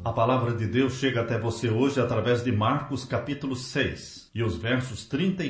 A palavra de Deus chega até você hoje através de Marcos capítulo 6 e os versos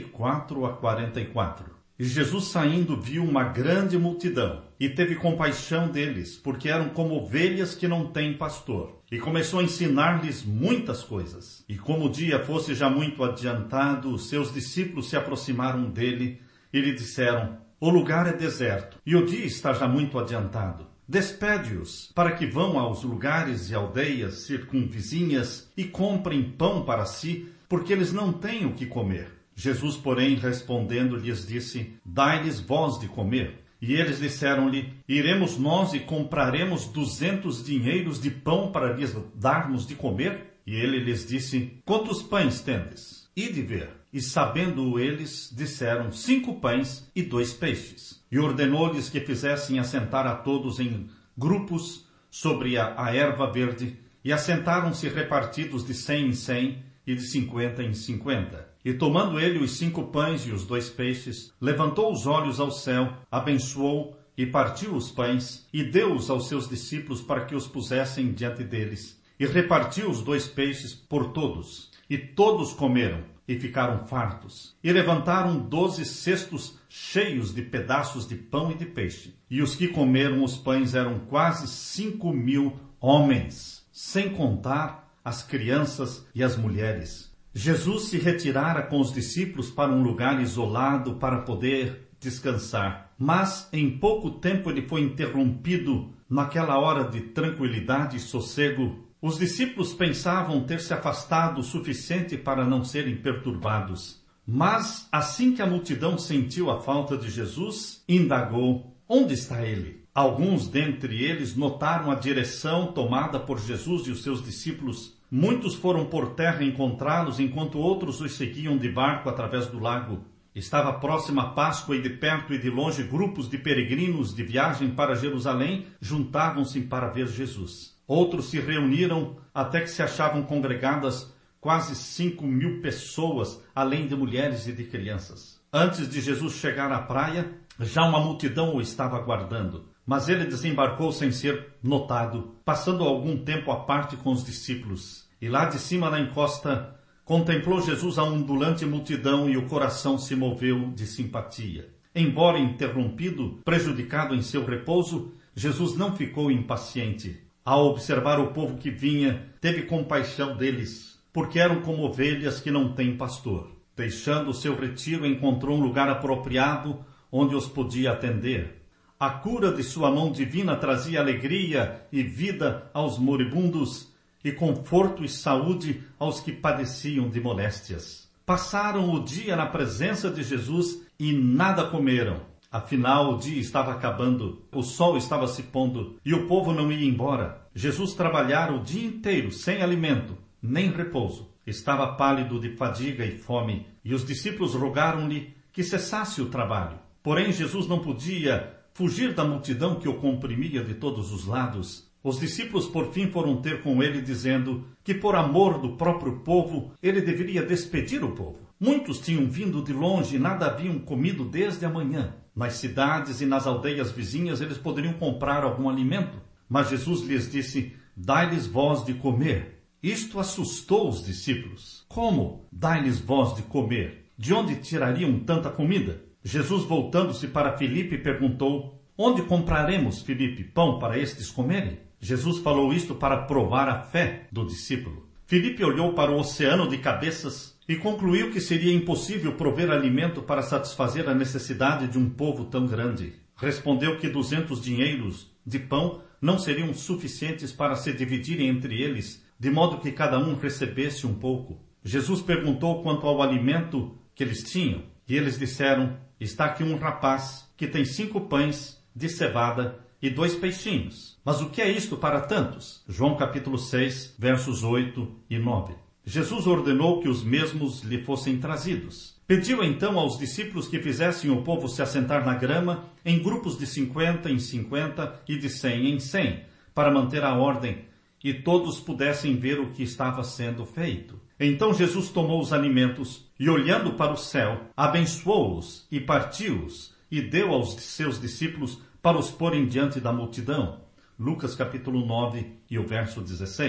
34 a 44. E Jesus saindo viu uma grande multidão e teve compaixão deles, porque eram como ovelhas que não têm pastor. E começou a ensinar-lhes muitas coisas. E como o dia fosse já muito adiantado, os seus discípulos se aproximaram dele e lhe disseram: o lugar é deserto e o dia está já muito adiantado. Despede-os para que vão aos lugares e aldeias circunvizinhas e comprem pão para si, porque eles não têm o que comer. Jesus, porém, respondendo, lhes disse: dai-lhes vós de comer. E eles disseram-lhe: iremos nós e compraremos 200 dinheiros de pão para lhes darmos de comer? E ele lhes disse: quantos pães tendes? Ide ver. E sabendo eles, disseram: 5 pães e 2 peixes. E ordenou-lhes que fizessem assentar a todos em grupos sobre a erva verde, e assentaram-se repartidos de 100 em 100 e de 50 em 50. E tomando ele os 5 pães e os 2 peixes, levantou os olhos ao céu, abençoou e partiu os pães, e deu-os aos seus discípulos para que os pusessem diante deles. E repartiu os 2 peixes por todos. E todos comeram e ficaram fartos. E levantaram 12 cestos cheios de pedaços de pão e de peixe. E os que comeram os pães eram quase 5.000 homens, sem contar as crianças e as mulheres. Jesus se retirara com os discípulos para um lugar isolado para poder descansar. Mas em pouco tempo ele foi interrompido naquela hora de tranquilidade e sossego. Os discípulos pensavam ter se afastado o suficiente para não serem perturbados. Mas, assim que a multidão sentiu a falta de Jesus, indagou: onde está ele? Alguns dentre eles notaram a direção tomada por Jesus e os seus discípulos. Muitos foram por terra encontrá-los, enquanto outros os seguiam de barco através do lago. Estava próxima a Páscoa e de perto e de longe grupos de peregrinos de viagem para Jerusalém juntavam-se para ver Jesus. Outros se reuniram até que se achavam congregadas quase 5.000 pessoas, além de mulheres e de crianças. Antes de Jesus chegar à praia, já uma multidão o estava aguardando. Mas ele desembarcou sem ser notado, passando algum tempo à parte com os discípulos. E lá de cima na encosta, contemplou Jesus a ondulante multidão e o coração se moveu de simpatia. Embora interrompido, prejudicado em seu repouso, Jesus não ficou impaciente. Ao observar o povo que vinha, teve compaixão deles, porque eram como ovelhas que não têm pastor. Deixando o seu retiro, encontrou um lugar apropriado onde os podia atender. A cura de sua mão divina trazia alegria e vida aos moribundos e conforto e saúde aos que padeciam de moléstias. Passaram o dia na presença de Jesus e nada comeram. Afinal, o dia estava acabando, o sol estava se pondo e o povo não ia embora. Jesus trabalhara o dia inteiro sem alimento, nem repouso. Estava pálido de fadiga e fome, e os discípulos rogaram-lhe que cessasse o trabalho. Porém, Jesus não podia fugir da multidão que o comprimia de todos os lados. Os discípulos por fim foram ter com ele, dizendo que por amor do próprio povo, ele deveria despedir o povo. Muitos tinham vindo de longe e nada haviam comido desde a manhã. Nas cidades e nas aldeias vizinhas eles poderiam comprar algum alimento. Mas Jesus lhes disse: dai-lhes vós de comer. Isto assustou os discípulos. Como dai-lhes vós de comer? De onde tirariam tanta comida? Jesus, voltando-se para Filipe, perguntou: onde compraremos, Filipe, pão para estes comerem? Jesus falou isto para provar a fé do discípulo. Filipe olhou para o oceano de cabeças e concluiu que seria impossível prover alimento para satisfazer a necessidade de um povo tão grande. Respondeu que 200 dinheiros de pão não seriam suficientes para se dividirem entre eles, de modo que cada um recebesse um pouco. Jesus perguntou quanto ao alimento que eles tinham, e eles disseram: está aqui um rapaz que tem 5 pães de cevada e 2 peixinhos. Mas o que é isto para tantos? João capítulo 6, versos 8 e 9. Jesus ordenou que os mesmos lhe fossem trazidos. Pediu então aos discípulos que fizessem o povo se assentar na grama em grupos de 50 em 50 e de 100 em 100, para manter a ordem, e todos pudessem ver o que estava sendo feito. Então Jesus tomou os alimentos e, olhando para o céu, abençoou-os e partiu-os e deu aos seus discípulos para os porem diante da multidão. Lucas capítulo 9 e o verso 16.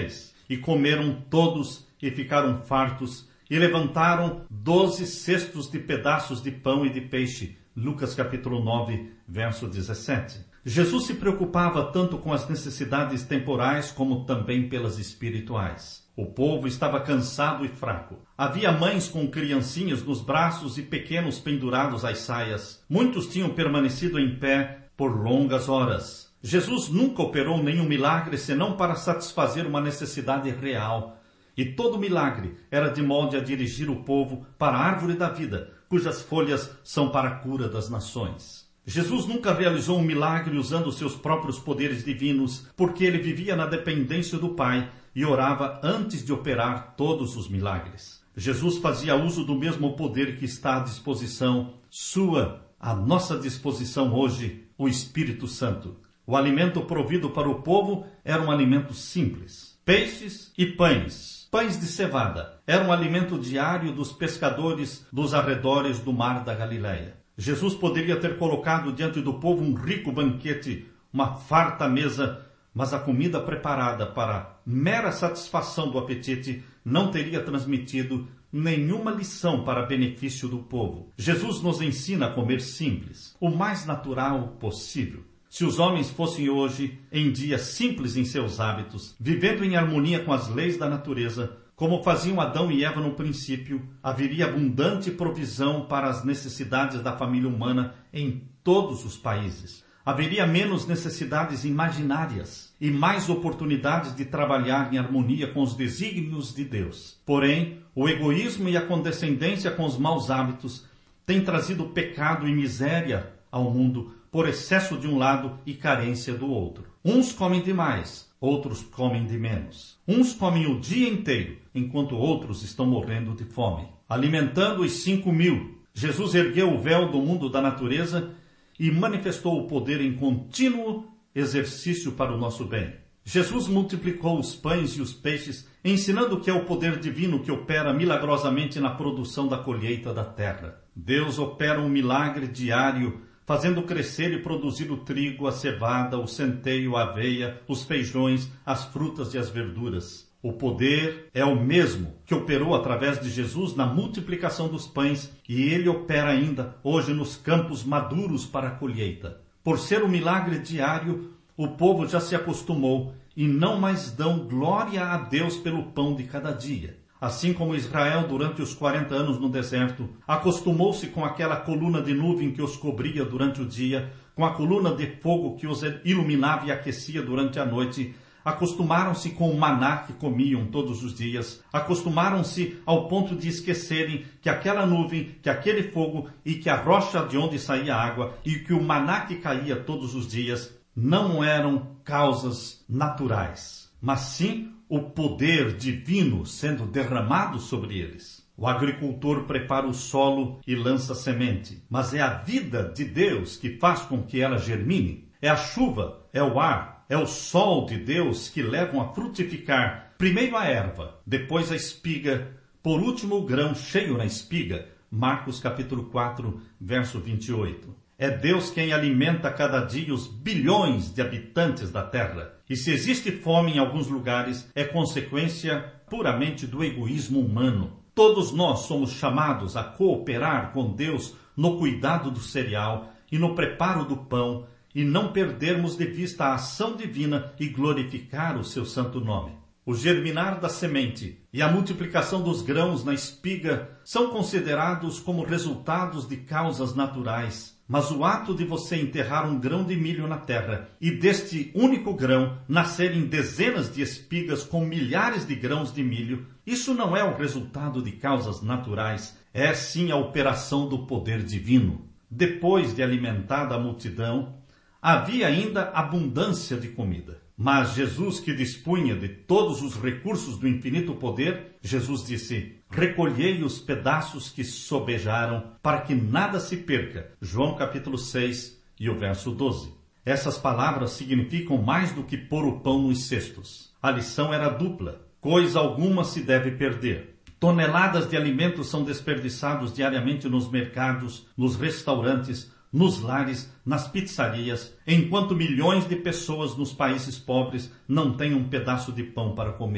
e comeram todos e ficaram fartos, e levantaram 12 cestos de pedaços de pão e de peixe. Lucas capítulo 9, verso 17. Jesus se preocupava tanto com as necessidades temporais como também pelas espirituais. O povo estava cansado e fraco. Havia mães com criancinhas nos braços e pequenos pendurados às saias. Muitos tinham permanecido em pé por longas horas. Jesus nunca operou nenhum milagre senão para satisfazer uma necessidade real. E todo milagre era de modo a dirigir o povo para a árvore da vida, cujas folhas são para a cura das nações. Jesus nunca realizou um milagre usando seus próprios poderes divinos, porque ele vivia na dependência do Pai e orava antes de operar todos os milagres. Jesus fazia uso do mesmo poder que está à disposição à nossa disposição hoje, o Espírito Santo. O alimento provido para o povo era um alimento simples. Peixes e pães. Pães de cevada. Era um alimento diário dos pescadores dos arredores do mar da Galileia. Jesus poderia ter colocado diante do povo um rico banquete, uma farta mesa, mas a comida preparada para mera satisfação do apetite não teria transmitido nenhuma lição para benefício do povo. Jesus nos ensina a comer simples, o mais natural possível. Se os homens fossem hoje em dia simples em seus hábitos, vivendo em harmonia com as leis da natureza, como faziam Adão e Eva no princípio, haveria abundante provisão para as necessidades da família humana em todos os países. Haveria menos necessidades imaginárias e mais oportunidades de trabalhar em harmonia com os desígnios de Deus. Porém, o egoísmo e a condescendência com os maus hábitos têm trazido pecado e miséria ao mundo, por excesso de um lado e carência do outro. Uns comem demais, outros comem de menos. Uns comem o dia inteiro, enquanto outros estão morrendo de fome. Alimentando os 5.000, Jesus ergueu o véu do mundo da natureza e manifestou o poder em contínuo exercício para o nosso bem. Jesus multiplicou os pães e os peixes, ensinando que é o poder divino que opera milagrosamente na produção da colheita da terra. Deus opera um milagre diário, fazendo crescer e produzir o trigo, a cevada, o centeio, a aveia, os feijões, as frutas e as verduras. O poder é o mesmo que operou através de Jesus na multiplicação dos pães e ele opera ainda hoje nos campos maduros para a colheita. Por ser um milagre diário, o povo já se acostumou e não mais dão glória a Deus pelo pão de cada dia. Assim como Israel, durante os 40 anos no deserto, acostumou-se com aquela coluna de nuvem que os cobria durante o dia, com a coluna de fogo que os iluminava e aquecia durante a noite, acostumaram-se com o maná que comiam todos os dias, acostumaram-se ao ponto de esquecerem que aquela nuvem, que aquele fogo e que a rocha de onde saía a água e que o maná que caía todos os dias não eram causas naturais, mas sim o poder divino sendo derramado sobre eles. O agricultor prepara o solo e lança semente, mas é a vida de Deus que faz com que ela germine. É a chuva, é o ar, é o sol de Deus que levam a frutificar primeiro a erva, depois a espiga, por último o grão cheio na espiga. Marcos capítulo 4, verso 28. É Deus quem alimenta cada dia os bilhões de habitantes da terra. E se existe fome em alguns lugares, é consequência puramente do egoísmo humano. Todos nós somos chamados a cooperar com Deus no cuidado do cereal e no preparo do pão, e não perdermos de vista a ação divina e glorificar o seu santo nome. O germinar da semente e a multiplicação dos grãos na espiga são considerados como resultados de causas naturais. Mas o ato de você enterrar um grão de milho na terra e deste único grão nascerem dezenas de espigas com milhares de grãos de milho, isso não é o resultado de causas naturais, é sim a operação do poder divino. Depois de alimentada a multidão, havia ainda abundância de comida. Mas Jesus, que dispunha de todos os recursos do infinito poder, Jesus disse: recolhei os pedaços que sobejaram, para que nada se perca. João capítulo 6 e o verso 12. Essas palavras significam mais do que pôr o pão nos cestos. A lição era dupla. Coisa alguma se deve perder. Toneladas de alimentos são desperdiçados diariamente nos mercados, nos restaurantes, nos lares, nas pizzarias, enquanto milhões de pessoas nos países pobres não têm um pedaço de pão para comer.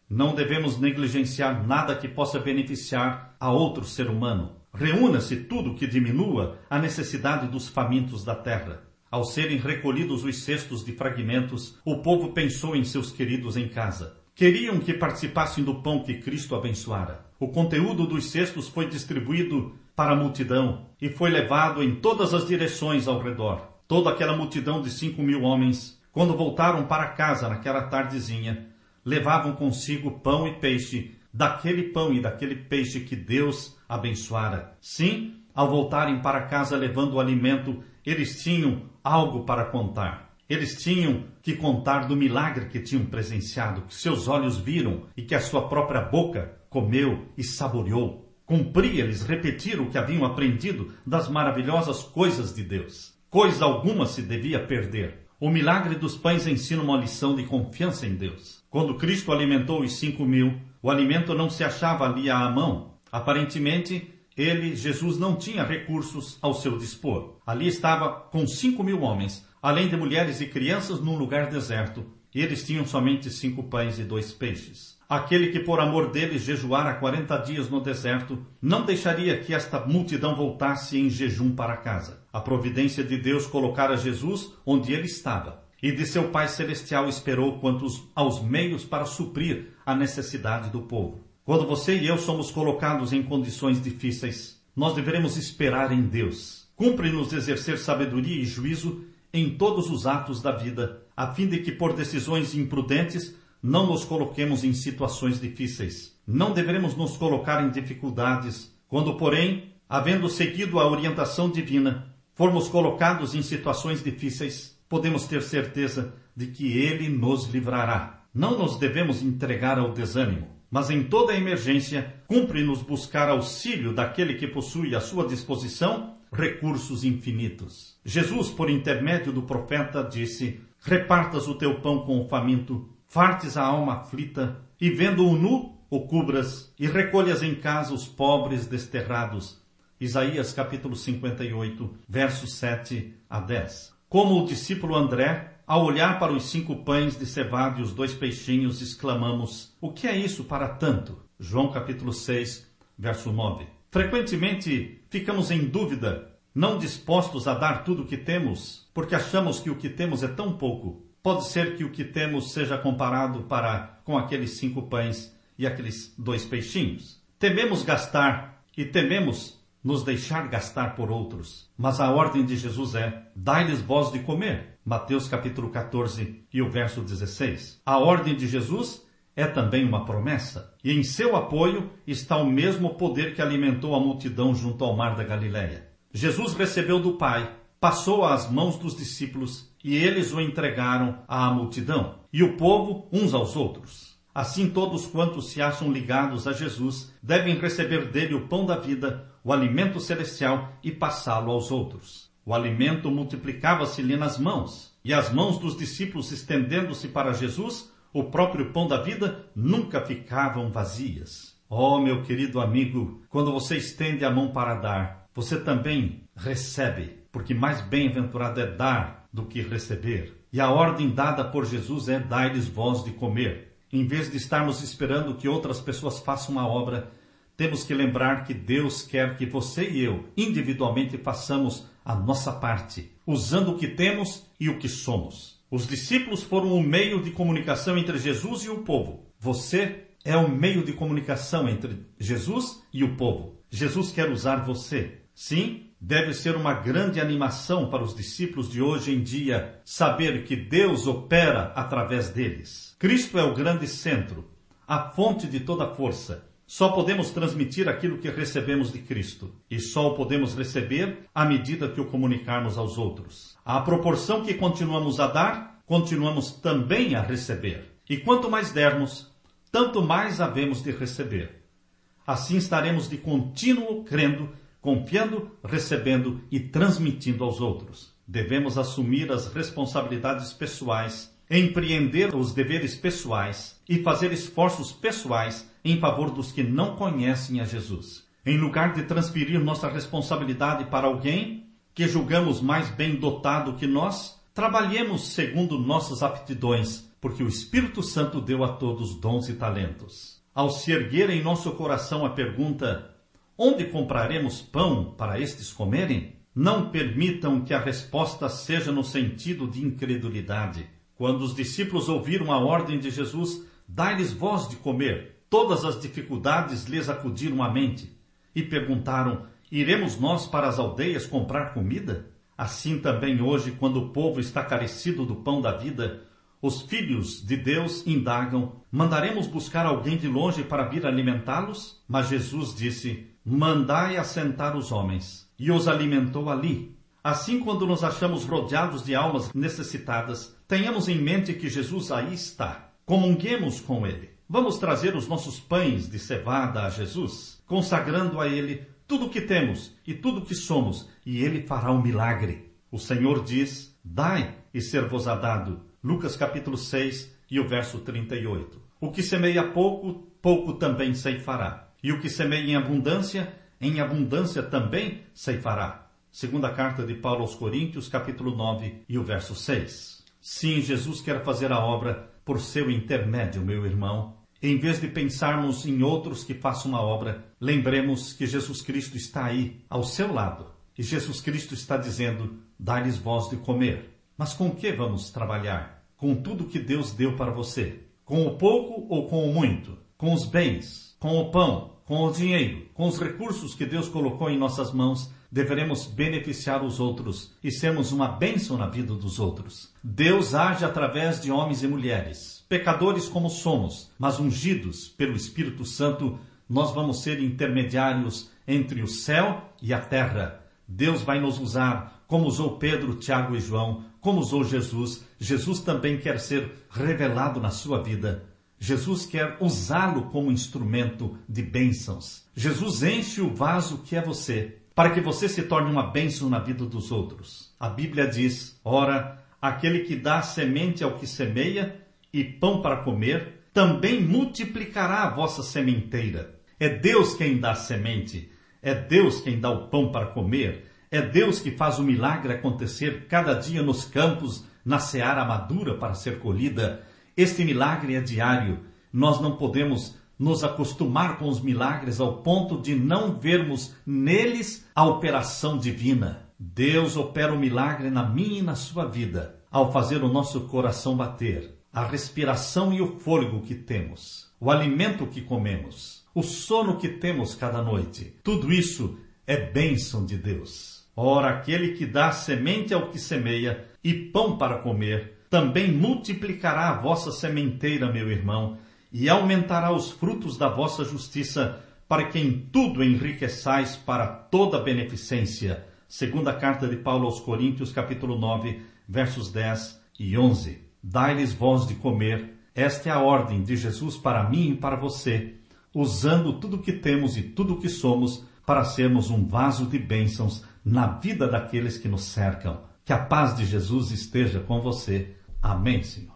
Não devemos negligenciar nada que possa beneficiar a outro ser humano. Reúna-se tudo que diminua a necessidade dos famintos da terra. Ao serem recolhidos os cestos de fragmentos, o povo pensou em seus queridos em casa. Queriam que participassem do pão que Cristo abençoara. O conteúdo dos cestos foi distribuído para a multidão e foi levado em todas as direções ao redor. Toda aquela multidão de 5.000 homens, quando voltaram para casa naquela tardezinha, levavam consigo pão e peixe, daquele pão e daquele peixe que Deus abençoara. Sim, ao voltarem para casa levando o alimento, eles tinham algo para contar. Eles tinham que contar do milagre que tinham presenciado, que seus olhos viram e que a sua própria boca comeu e saboreou. Cumpria-lhes repetir o que haviam aprendido das maravilhosas coisas de Deus. Coisa alguma se devia perder. O milagre dos pães ensina uma lição de confiança em Deus. Quando Cristo alimentou os 5.000, o alimento não se achava ali à mão. Aparentemente, Jesus, não tinha recursos ao seu dispor. Ali estava com 5.000 homens, além de mulheres e crianças, num lugar deserto. E eles tinham somente 5 pães e 2 peixes. Aquele que por amor deles jejuara 40 dias no deserto, não deixaria que esta multidão voltasse em jejum para casa. A providência de Deus colocara Jesus onde ele estava. E de seu Pai Celestial esperou quanto aos meios para suprir a necessidade do povo. Quando você e eu somos colocados em condições difíceis, nós devemos esperar em Deus. Cumpre-nos exercer sabedoria e juízo em todos os atos da vida, a fim de que por decisões imprudentes não nos coloquemos em situações difíceis. Não devemos nos colocar em dificuldades, quando, porém, havendo seguido a orientação divina, formos colocados em situações difíceis, podemos ter certeza de que Ele nos livrará. Não nos devemos entregar ao desânimo, mas em toda emergência, cumpre-nos buscar auxílio daquele que possui à sua disposição recursos infinitos. Jesus, por intermédio do profeta, disse: repartas o teu pão com o faminto, fartes a alma aflita, e vendo-o nu, o cubras, e recolhas em casa os pobres desterrados. Isaías capítulo 58, versos 7 a 10. Como o discípulo André, ao olhar para os 5 pães de cevada e os 2 peixinhos, exclamamos: o que é isso para tanto? João capítulo 6, verso 9. Frequentemente ficamos em dúvida, não dispostos a dar tudo o que temos, porque achamos que o que temos é tão pouco. Pode ser que o que temos seja comparado com aqueles 5 pães e aqueles 2 peixinhos. Tememos gastar e tememos nos deixar gastar por outros. Mas a ordem de Jesus é: dai-lhes vós de comer. Mateus capítulo 14 e o verso 16. A ordem de Jesus é também uma promessa. E em seu apoio está o mesmo poder que alimentou a multidão junto ao mar da Galileia. Jesus recebeu do Pai, passou às mãos dos discípulos e eles o entregaram à multidão. E o povo uns aos outros. Assim todos quantos se acham ligados a Jesus devem receber dele o pão da vida, o alimento celestial, e passá-lo aos outros. O alimento multiplicava-se-lhe nas mãos, e as mãos dos discípulos estendendo-se para Jesus, o próprio pão da vida, nunca ficavam vazias. Oh, meu querido amigo, quando você estende a mão para dar, você também recebe, porque mais bem-aventurado é dar do que receber. E a ordem dada por Jesus é: dai-lhes vós de comer. Em vez de estarmos esperando que outras pessoas façam a obra, temos que lembrar que Deus quer que você e eu, individualmente, façamos a nossa parte, usando o que temos e o que somos. Os discípulos foram o meio de comunicação entre Jesus e o povo. Você é o meio de comunicação entre Jesus e o povo. Jesus quer usar você. Sim, deve ser uma grande animação para os discípulos de hoje em dia saber que Deus opera através deles. Cristo é o grande centro, a fonte de toda força. Só podemos transmitir aquilo que recebemos de Cristo. E só o podemos receber à medida que o comunicarmos aos outros. À proporção que continuamos a dar, continuamos também a receber. E quanto mais dermos, tanto mais havemos de receber. Assim estaremos de contínuo crendo, confiando, recebendo e transmitindo aos outros. Devemos assumir as responsabilidades pessoais, empreender os deveres pessoais e fazer esforços pessoais em favor dos que não conhecem a Jesus. Em lugar de transferir nossa responsabilidade para alguém que julgamos mais bem dotado que nós, trabalhemos segundo nossas aptidões, porque o Espírito Santo deu a todos dons e talentos. Ao se erguer em nosso coração a pergunta: onde compraremos pão para estes comerem? Não permitam que a resposta seja no sentido de incredulidade. Quando os discípulos ouviram a ordem de Jesus, dai-lhes vós de comer, todas as dificuldades lhes acudiram à mente e perguntaram: iremos nós para as aldeias comprar comida? Assim também hoje, quando o povo está carecido do pão da vida, os filhos de Deus indagam: mandaremos buscar alguém de longe para vir alimentá-los? Mas Jesus disse: mandai assentar os homens. E os alimentou ali. Assim, quando nos achamos rodeados de almas necessitadas, tenhamos em mente que Jesus aí está. Comunguemos com Ele. Vamos trazer os nossos pães de cevada a Jesus, consagrando a Ele tudo o que temos e tudo o que somos, e Ele fará um milagre. O Senhor diz: dai e ser-vos-á dado. Lucas capítulo 6 e o verso 38. O que semeia pouco, pouco também ceifará. E o que semeia em abundância também ceifará. Segunda carta de Paulo aos Coríntios, capítulo 9 e o verso 6. Sim, Jesus quer fazer a obra por seu intermédio, meu irmão. Em vez de pensarmos em outros que façam a obra, lembremos que Jesus Cristo está aí, ao seu lado. E Jesus Cristo está dizendo: dai-lhes vós de comer. Mas com que vamos trabalhar? Com tudo que Deus deu para você. Com o pouco ou com o muito? Com os bens, com o pão, com o dinheiro, com os recursos que Deus colocou em nossas mãos, deveremos beneficiar os outros e sermos uma bênção na vida dos outros. Deus age através de homens e mulheres, pecadores como somos, mas ungidos pelo Espírito Santo, nós vamos ser intermediários entre o céu e a terra. Deus vai nos usar como usou Pedro, Tiago e João, como usou Jesus. Jesus também quer ser revelado na sua vida. Jesus quer usá-lo como instrumento de bênçãos. Jesus enche o vaso que é você, para que você se torne uma bênção na vida dos outros. A Bíblia diz: ora, aquele que dá semente ao que semeia e pão para comer, também multiplicará a vossa sementeira. É Deus quem dá a semente, é Deus quem dá o pão para comer, é Deus que faz o milagre acontecer cada dia nos campos, na seara madura para ser colhida. Este milagre é diário. Nós não podemos nos acostumar com os milagres ao ponto de não vermos neles a operação divina. Deus opera o milagre na minha e na sua vida, ao fazer o nosso coração bater, a respiração e o fôlego que temos, o alimento que comemos, o sono que temos cada noite. Tudo isso é bênção de Deus. Ora, aquele que dá semente ao que semeia e pão para comer, também multiplicará a vossa sementeira, meu irmão, e aumentará os frutos da vossa justiça, para que em tudo enriqueçais para toda beneficência. Segunda carta de Paulo aos Coríntios, capítulo 9, versos 10 e 11. Dai-lhes vós de comer. Esta é a ordem de Jesus para mim e para você, usando tudo o que temos e tudo o que somos para sermos um vaso de bênçãos na vida daqueles que nos cercam. Que a paz de Jesus esteja com você. Amém, Senhor.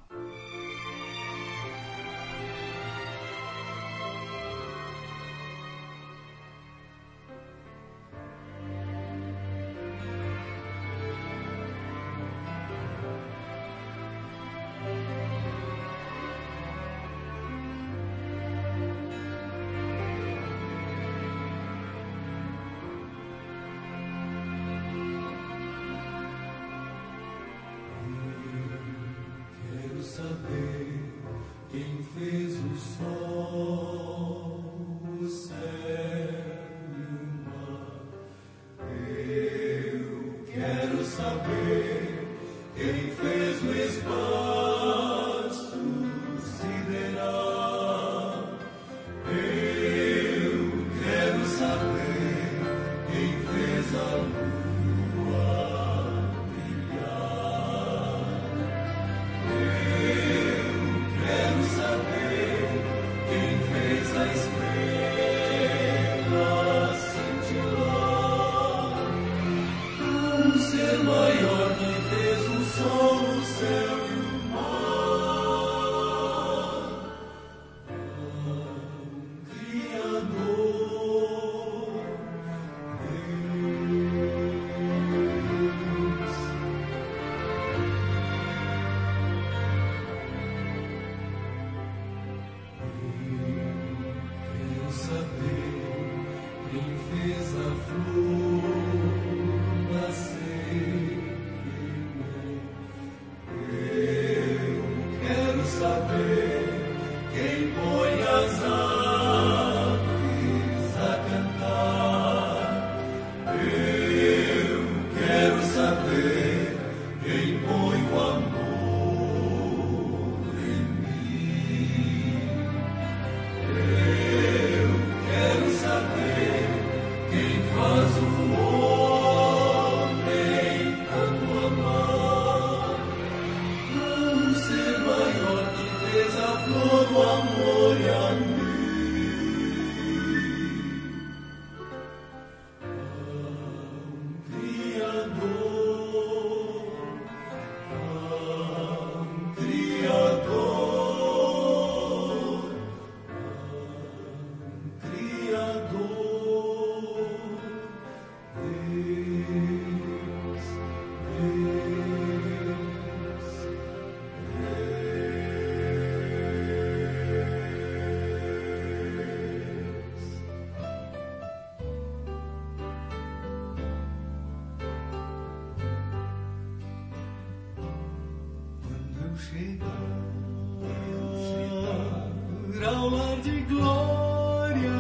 Chegar ao lar de glória,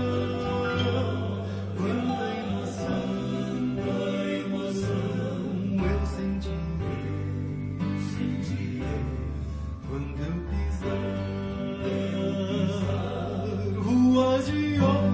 quanta emoção eu sentirei, quando eu pisar ruas de ouro.